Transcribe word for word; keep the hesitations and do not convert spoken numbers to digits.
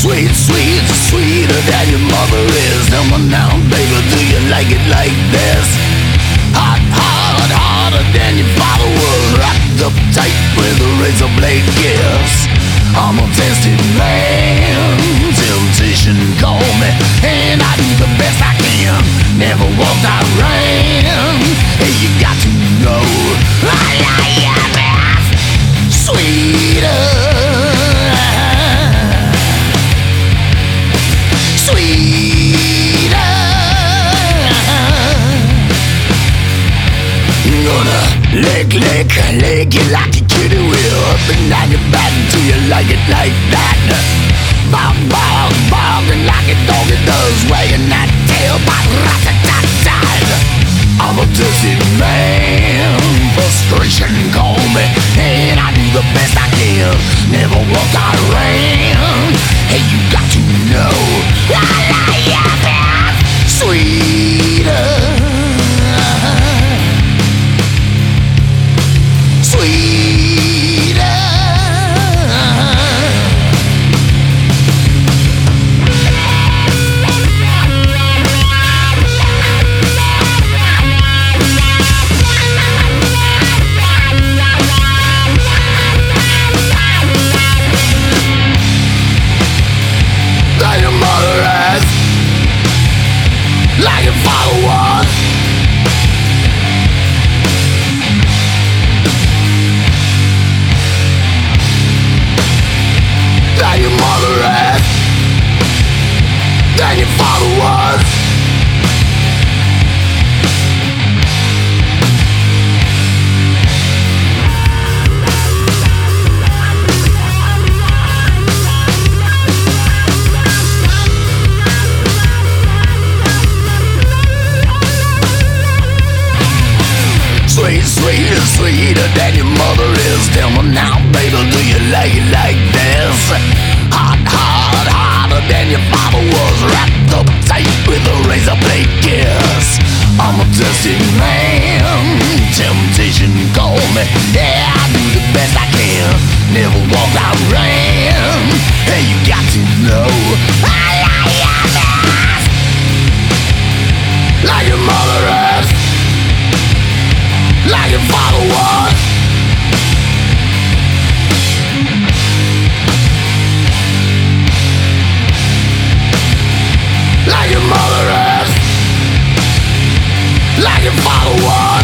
Sweet, sweet, sweeter than your mother is. Tell me now, baby, do you like it like this? Hot, hot, harder than your father was. Wrapped up tight with a razor blade kiss. I'm a tested man. Temptation call me, and I do the best I can. Never walked, I ran. Hey, you got to know I like your best. Sweeter, sweeter. Gonna lick, lick, lick you like a kitty will. Up and down your back until you like it like that. Bog, bog, bogging like a dog it does, wagging that tail, bop, rat-a-tat-tat. I'm a dizzy man, frustration call me, and I do the best I can. Never walked, I ran. Hey, you got to know I like your best. Sweeter, sweeter. Like your mother has, like your father was. Like your mother has, like your father was. Sweet, sweet, sweeter than your mother is. Tell me now, baby, do you like it like this? Hot, hot, harder than your father was. Wrapped up tight with a razor blade kiss. I'm a tested man. Temptation call me. Yeah, I do the best I can. Never walked, I ran. Hey, you got to know I like your best. Like your mother is, like your father was. Like your mother is, like your father was.